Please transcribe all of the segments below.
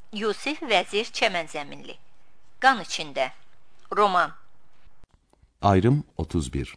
Yusif Vəzir Çəmənzəminli. Qan içində. Roman. Ayrım 31.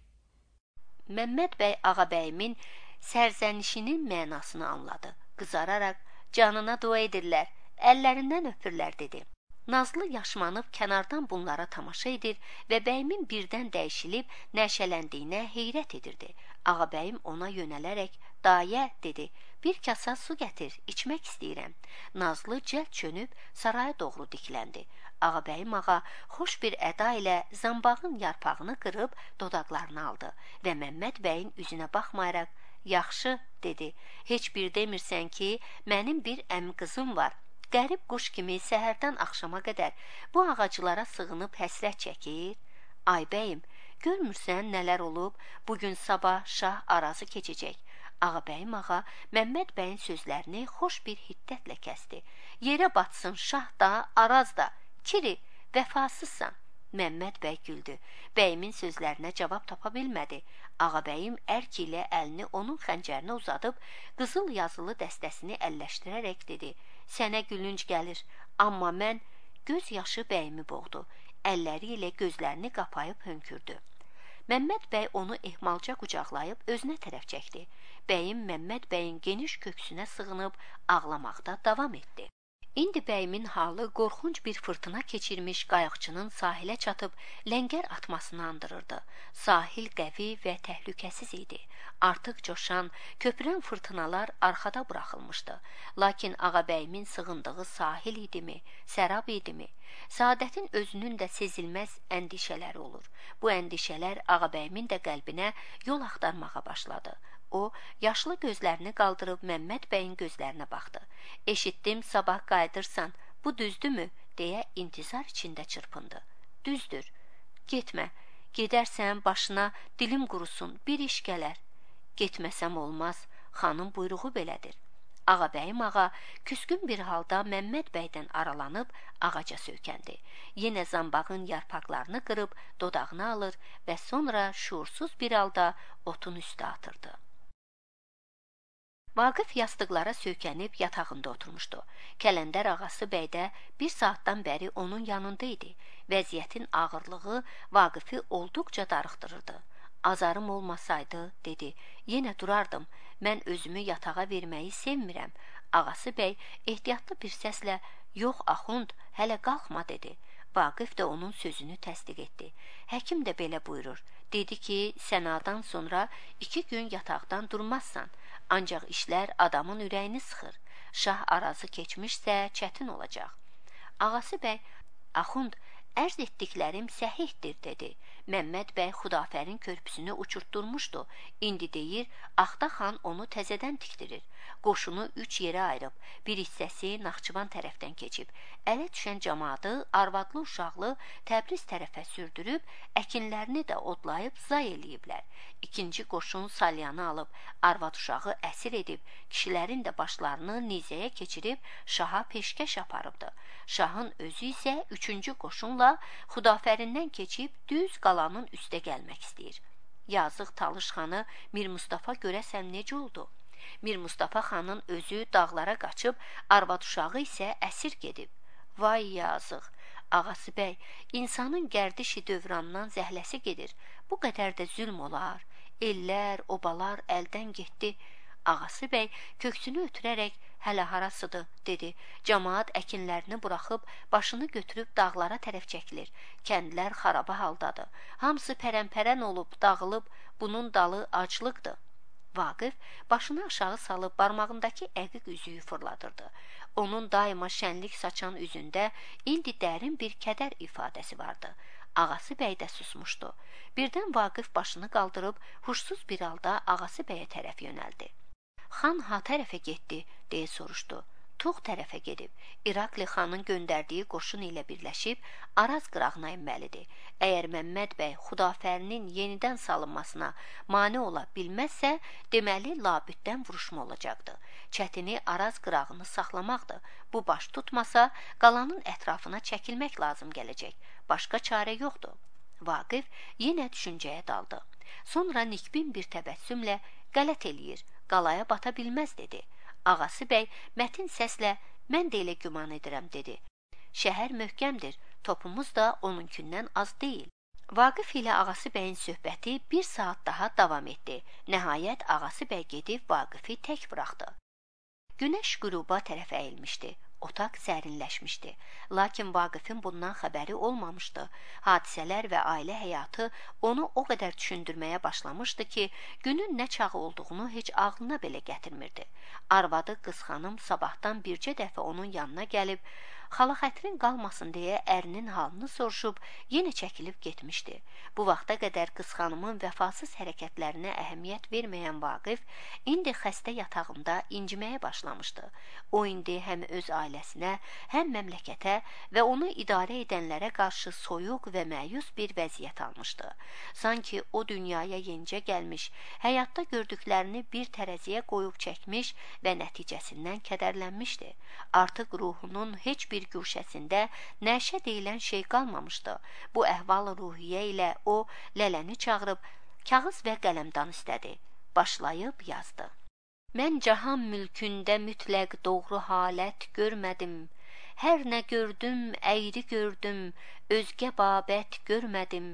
Məmməd bəy Ağabəyimin sərzənişinin mənasını anladı. Qızararaq, canına dua edirlər, əllərindən öpürlər, dedi. Nazlı yaşmanıb kənardan bunlara tamaşa edir və bəyimin birdən dəyişilib nəşələndiyinə heyrət edirdi. Ağabəyim ona yönələrək, dayə, dedi, bir kasa su gətir, içmək istəyirəm. Nazlı cəld çönüb saraya doğru dikləndi. Ağabəyim ağa xoş bir əda ilə zambağın yarpağını qırıb dodaqlarını aldı və Məmməd bəyin üzünə baxmayaraq, yaxşı, dedi, heç bir demirsən ki, mənim bir əmi qızım var. Qərib quş kimi səhərdən axşama qədər bu ağaclara sığınıb həsrət çəkir. Ay bəyim, görmürsən nələr olub, bugün sabah şah arazı keçəcək. Ağabəyim ağa Məmməd bəyin sözlərini xoş bir hiddətlə kəsdi. Yerə batsın şah da, araz da, kiri, vəfasızsan. Məmməd bəy güldü. Bəyimin sözlərinə cavab tapa bilmədi. Ağabəyim ərk ilə əlini onun xəncərinə uzadıb, qızıl yazılı dəstəsini əlləşdirərək dedi, sənə gülünc gəlir, amma mən göz yaşı bəyimi boğdu. Əlləri ilə gözlərini qapayıb hönkürdü. Məmməd bəy onu ehmalca qucaqlayıb özünə tərəf çəkdi. Bəyim Məmməd bəyin geniş köksünə sığınıb ağlamaqda davam etdi. İndi bəyimin halı qorxunc bir fırtına keçirmiş qayıqçının sahilə çatıb ləngər atmasını andırırdı. Sahil qəvi və təhlükəsiz idi. Artıq coşan, köpürən fırtınalar arxada buraxılmışdı. Lakin Ağabəyimin sığındığı sahil idimi, sərab idimi? Saadətin özünün də sezilməz əndişələri olur. Bu əndişələr Ağabəyimin də qəlbinə yol axtarmağa başladı. O, yaşlı gözlərini qaldırıb Məmməd bəyin gözlərinə baxdı. Eşitdim, sabah qayıdırsan, bu düzdürmü? Deyə intizar içində çırpındı. Düzdür, getmə, gedərsən başına dilim qurusun, bir iş gələr. Getməsəm olmaz, xanın buyruğu belədir. Ağabəyim ağa küskün bir halda Məmməd bəydən aralanıb ağaca söykəndi. Yenə zambağın yarpaqlarını qırıb dodağına alır və sonra şuursuz bir halda otun üstə atırdı. Vaqif yastıqlara söykənib yatağında oturmuşdu. Kələndər ağası bəy də bir saatdan bəri onun yanında idi. Vəziyyətin ağırlığı Vaqifi olduqca darıxdırırdı. Azarım olmasaydı, dedi, yenə durardım, mən özümü yatağa verməyi sevmirəm. Ağası bəy ehtiyatlı bir səslə, yox axund, hələ qalxma, dedi. Vaqif də onun sözünü təsdiq etdi. Həkim də belə buyurur. Dedi ki, sənadan sonra 2 gün yataqdan durmazsan, ancaq işlər adamın ürəyini sıxır. Şah arazı keçmişsə çətin olacaq. Ağası bəy, axund, ərz etdiklərim səhihdir, dedi. Məmməd bəy Xudafərin körpüsünü uçurtdurmuşdu. İndi deyir, Axta xan onu təzədən tikdirir. Qoşunu 3 yerə ayırıb, bir hissəsi Naxçıvan tərəfdən keçib. Ələ düşən camaatı arvadlı uşaqlı Təbriz tərəfə sürdürüb, əkinlərini də odlayıb zay eləyiblər. 2-ci qoşun Salyanı alıb, arvad uşağı əsir edib, kişilərin də başlarını nizəyə keçirib, şaha peşkəş aparıbdı. Şahın özü isə 3-cü qoşunla Xudafərindən keçib düz qalanın üstə gəlmək istəyir. Yazıq Talış xanı Mir Mustafa görəsən necə oldu? Mir Mustafa xanın özü dağlara qaçıb, arvad uşağı isə əsir gedib. Vay yazıq! Ağası bəy, insanın gərdişi dövrandan zəhləsi gedir. Bu qədər də zülm olar. Ellər, obalar əldən getdi. Ağası bəy köksünü ötürərək, hələ harasıdır, dedi. Camaat əkinlərini buraxıb, başını götürüb dağlara tərəf çəkilir. Kəndlər xaraba haldadır. Hamısı pərəmpərən olub, dağılıb, bunun dalı aclıqdır. Vaqif başını aşağı salıb barmağındakı əqiq üzüyü fırladırdı. Onun daima şənlik saçan üzündə indi dərin bir kədər ifadəsi vardı. Ağası bəy də susmuşdu. Birdən Vaqif başını qaldırıb, huşsuz bir halda Ağası bəyə tərəf yönəldi. Xan ha tərəfə getdi, deyə soruşdu. Tuğ tərəfə gedib, İrakli xanın göndərdiyi qoşun ilə birləşib Araz qırağına inməlidir. Əgər Məmməd bəy Xudafərinin yenidən salınmasına mane ola bilməzsə, deməli labüddən vuruşma olacaqdı. Çətini Araz qırağını saxlamaqdır. Bu baş tutmasa, qalanın ətrafına çəkilmək lazım gələcək. Başqa çarə yoxdur. Vaqif yenə düşüncəyə daldı. Sonra nikbin bir təbəssümlə qələt eləyir, qalaya bata bilməz, dedi. Ağası bəy mətin səslə, Mən də elə güman edirəm, dedi. Şəhər möhkəmdir, topumuz da onunkindən az deyil. Vaqif ilə Ağası bəyin söhbəti bir saat daha davam etdi. Nəhayət Ağası bəy gedib Vaqifi tək buraxdı. Günəş qüruba tərəf əyilmişdi. Otaq sərinləşmişdi. Lakin Vaqifin bundan xəbəri olmamışdı. Hadisələr və ailə həyatı onu o qədər düşündürməyə başlamışdı ki, günün nə çağı olduğunu heç ağlına belə gətirmirdi. Arvadı qız xanım sabahdan bircə dəfə onun yanına gəlib, xala xətrin qalmasın deyə ərinin halını soruşub, yenə çəkilib getmişdi. Bu vaxta qədər qız xanımın vəfasız hərəkətlərinə əhəmiyyət verməyən Vaqif, indi xəstə yatağında inciməyə başlamışdı. O indi həm öz ailəsinə, həm məmləkətə və onu idarə edənlərə qarşı soyuq və məyus bir vəziyyət almışdı. Sanki o dünyaya yenicə gəlmiş, həyatda gördüklərini bir tərəziyə qoyub çəkmiş və nəticəsindən kədərlənmişdi. Artıq ruhunun heç bir güşəsində nəşə deyilən şey qalmamışdı. Bu əhval-ruhiyyə ilə o lələni çağırıb kağız və qələmdan istədi. Başlayıb yazdı. Mən cahan mülkündə mütləq doğru halət görmədim. Hər nə gördüm, əyri gördüm, özgə babət görmədim.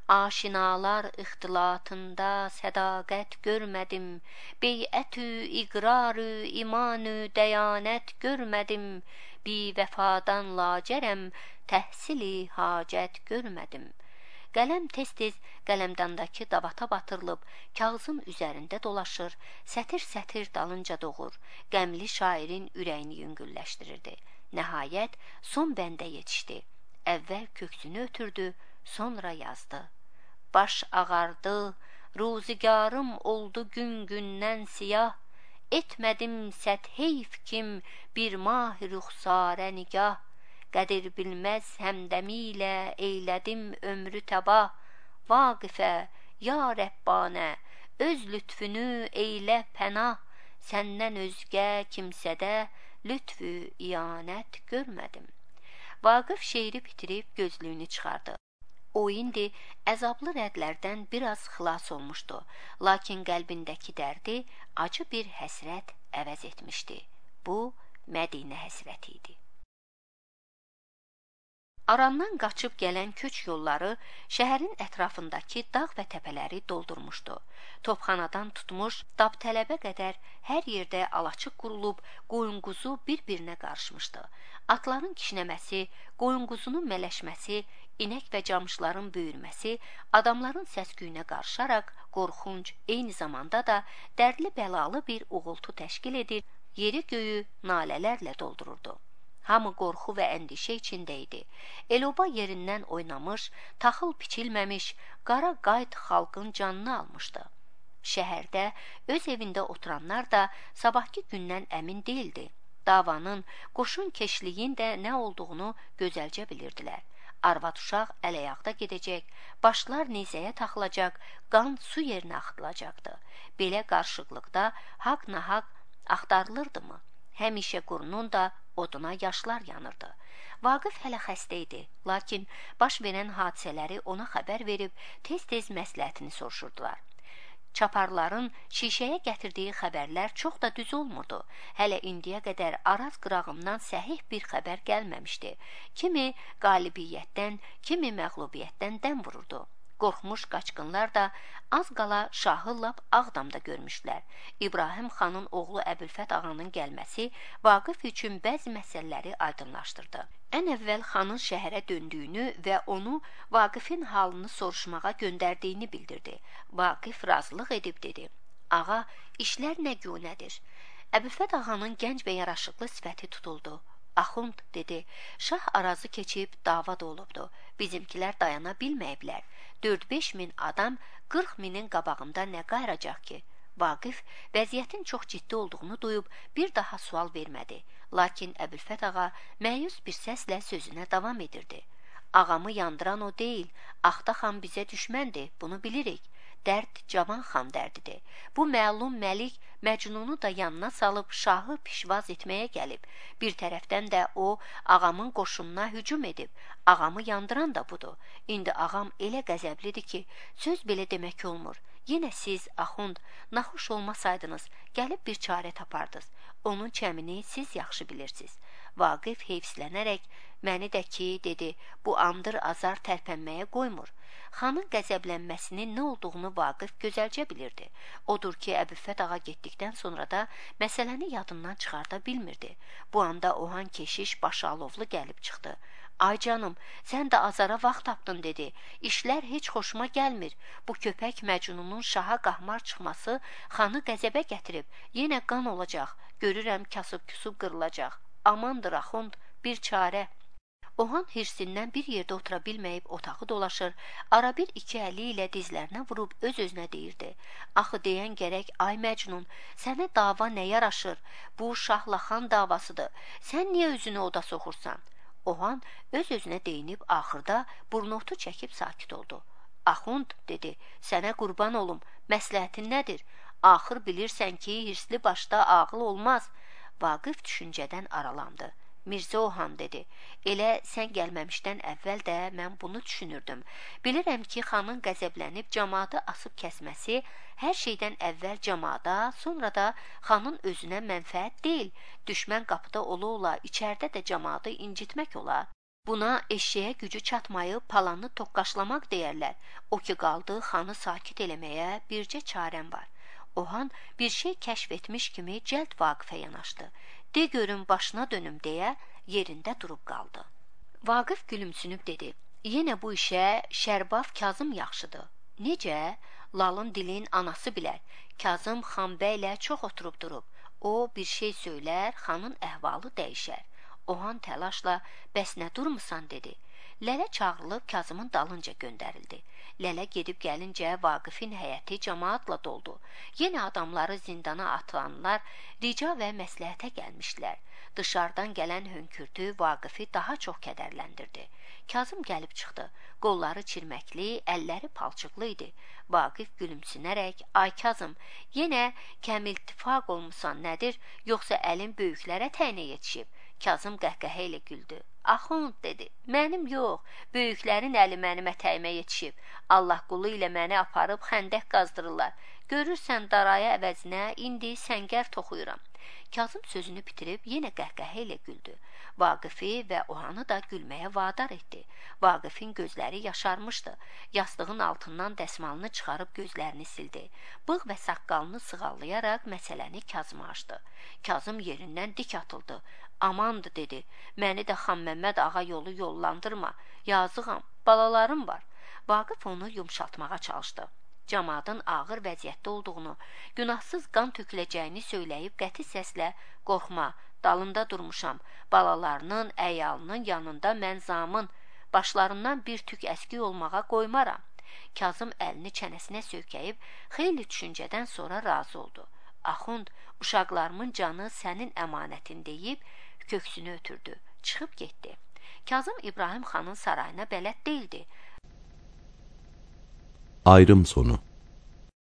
Aşinalar ixtilatında sədaqət görmədim. Beyət-ü iqrar-ı iman-ı dəyanət görmədim. Bi vəfadan lacərəm, təhsil-i hacət görmədim. Qələm tez-tez qələmdandakı davata batırılıb, kağızın üzərində dolaşır, sətir-sətir dalınca doğur, qəmli şairin ürəyini yüngülləşdirirdi. Nəhayət, son bəndə yetişdi. Əvvəl köksünü ötürdü, sonra yazdı. Baş ağardı, ruzigarım oldu gün-gündən siyah, etmədim səd heyf kim bir mah ruxsarə nigah, qədir bilməz həmdəmilə eylədim ömrü təbah, Vaqifə, ya Rəbbanə, öz lütfünü eylə pənah, səndən özgə kimsədə lütfü iyanət görmədim. Vaqif şeiri bitirib gözlüyünü çıxardı. O indi əzablı rədlərdən biraz xilas olmuşdu, lakin qəlbindəki dərdi acı bir həsrət əvəz etmişdi. Bu, Mədinə həsrəti idi. Arandan qaçıb gələn köç yolları şəhərin ətrafındakı dağ və təpələri doldurmuşdu. Topxanadan tutmuş, dab-tələbə qədər hər yerdə alaçıq qurulub, qoyun-quzu bir-birinə qarışmışdı. Atların kişnəməsi, qoyun-quzunun mələşməsi, inək və camışların böyürməsi, adamların səsküyünə qarışaraq qorxunc, eyni zamanda da dərdli-bəlalı bir uğultu təşkil edir, yeri göyü nalələrlə doldururdu. Hamı qorxu və əndişə içində idi. El-oba yerindən oynamış, taxıl biçilməmiş, qara qayt xalqın canını almışdı. Şəhərdə öz evində oturanlar da sabahki gündən əmin deyildi. Davanın, qoşun keşliyin də nə olduğunu gözəlcə bilirdilər. Arvad-uşaq əl-ayaqda gedəcək, başlar nizəyə taxılacaq, qan su yerinə axıdılacaqdı. Belə qarışıqlıqda haqq-nahaq axtarılırdımı? Həmişə qurunun da oduna yaşlar yanırdı. Vaqif hələ xəstə idi, lakin baş verən hadisələri ona xəbər verib tez-tez məsləhətini soruşurdular. Çaparların şişəyə gətirdiyi xəbərlər çox da düz olmurdu. Hələ indiyə qədər Araz qırağından səhih bir xəbər gəlməmişdi. Kimi qalibiyyətdən, kimi məğlubiyyətdən dəm vururdu. Qorxmuş qaçqınlar da az qala şahı lap Ağdamda görmüşlər. İbrahim xanın oğlu Əbülfət ağanın gəlməsi Vaqif üçün bəzi məsələləri aydınlaşdırdı. Ən əvvəl xanın şəhərə döndüyünü və onu Vaqifin halını soruşmağa göndərdiyini bildirdi. Vaqif razılıq edib dedi. Ağa, işlər nə günədir? Əbülfət ağanın gənc və yaraşıqlı sifəti tutuldu. Axund, dedi, şah Arazı keçib davad olubdu. Bizimkilər dayana bilməyiblər. 4-5 min adam 40 minin qabağında nə qayıracaq ki? Vaqif vəziyyətin çox ciddi olduğunu duyub bir daha sual vermədi. Lakin Əbülfət ağa məyus bir səslə sözünə davam edirdi. Ağamı yandıran o deyil, Axta xan bizə düşməndir, bunu bilirik. Dərd cavan xan dərdidir. Bu məlum məlik Məcnunu da yanına salıb şahı pişvaz etməyə gəlib. Bir tərəfdən də o, ağamın qoşununa hücum edib. Ağamı yandıran da budur. İndi ağam elə qəzəblidir ki, söz belə demək olmur. Yenə siz, Axund, naxuş olmasaydınız, gəlib bir çarə tapardınız. Onun çəmini siz yaxşı bilirsiniz. Vaqif heyfslənərək, məni də ki, dedi, bu andır azar tərpənməyə qoymur. Xanın qəzəblənməsinin nə olduğunu Vaqif gözəlcə bilirdi. Odur ki, Əbüffət ağa getdikdən sonra da məsələni yadından çıxarda bilmirdi. Bu anda Ohan keşiş başı alovlu gəlib çıxdı. Ay canım, sən də azara vaxt tapdın, dedi. İşlər heç xoşuma gəlmir. Bu köpək Məcnunun şaha qahmar çıxması xanı qəzəbə gətirib. Yenə qan olacaq. Görürəm kasıb-küsub qırılacaq. Amandır axund, bir çarə. Ohan hirsindən bir yerdə otura bilməyib otağı dolaşır, ara bir iki əli ilə dizlərinə vurub öz-özünə deyirdi. Axı deyən gərək, ay Məcnun, sənə dava nə yaraşır? Bu şahla xan davasıdır. Sən niyə özünü oda soxursan? Ohan öz-özünə deyinib axırda burnotu çəkib sakit oldu. Axund, dedi, sənə qurban olum, məsləhətin nədir? Axır bilirsən ki, hirsli başda ağıl olmaz. Vaqif düşüncədən aralandı. Mirzə Ohan, dedi, elə sən gəlməmişdən əvvəl də mən bunu düşünürdüm. Bilirəm ki, xanın qəzəblənib camaatı asıb kəsməsi hər şeydən əvvəl camaata, sonra da xanın özünə mənfəət deyil, düşmən qapıda ola-ola içərdə də camaatı incitmək olar. Buna eşşəyə gücü çatmayıb palanı toqqaşlamaq deyərlər. O ki qaldı, xanı sakit eləməyə bircə çarəm var. Ohan bir şey kəşf etmiş kimi cəld Vaqifə yanaşdı. De görüm başına dönüm deyə yerində durub qaldı. Vaqif gülümsünüb dedi, yenə bu işə Şərbaf Kazım yaxşıdır. Necə? Lalın dilin anası bilər. Kazım xanbəylə çox oturub durub. O bir şey söylər, xanın əhvalı dəyişər. Ohan təlaşla, bəs nə durmusan, dedi. Lələ çağırılıb Kazımın dalınca göndərildi. Lələ gedib gəlincə Vaqifin həyəti cemaatla doldu. Yenə adamları zindana atılanlar rica və məsləhətə gəlmişdilər. Dışarıdan gələn hönkürtü Vaqifi daha çox kədərləndirdi. Kazım gəlib çıxdı. Qolları çirməkli, əlləri palçıqlı idi. Vaqif gülümsünərək, ay Kazım, yenə kəmiltifaq olmusan nədir, yoxsa əlin böyüklərə təyinə yetişib? Kazım qəhqəhə ilə güldü. Axund, dedi, mənim yox, böyüklərin əli mənim ətəyimə yetişib. Allah qulu ilə məni aparıb xəndək qazdırırlar. Görürsən daraya əvəzinə indi səngər toxuyuram. Kazım sözünü bitirib yenə qəhqəhə ilə güldü. Vaqifi və Ohanı da gülməyə vadar etdi. Vaqifin gözləri yaşarmışdı. Yastığın altından dəsmalını çıxarıb gözlərini sildi. Bığ və saqqalını sığallayaraq məsələni Kazıma açdı. Kazım yerindən dik atıldı. Amandı, dedi, məni də Xanməmməd ağa yolu yollandırma. Yazığam, balalarım var. Vaqif onu yumşaltmağa çalışdı. Camaatın ağır vəziyyətdə olduğunu, günahsız qan töküləcəyini söyləyib qəti səslə, qorxma, dalında durmuşam, balalarının, əyalının yanında mən zamın, başlarından bir tük əski olmağa qoymaram. Kazım əlini çənəsinə söykəyib, xeyli düşüncədən sonra razı oldu. Axund, uşaqlarımın canı sənin əmanətin deyib, köksünü ötürdü, çıxıb getdi. Kazım İbrahim xanın sarayına bələd deyildi. Ayrım sonu.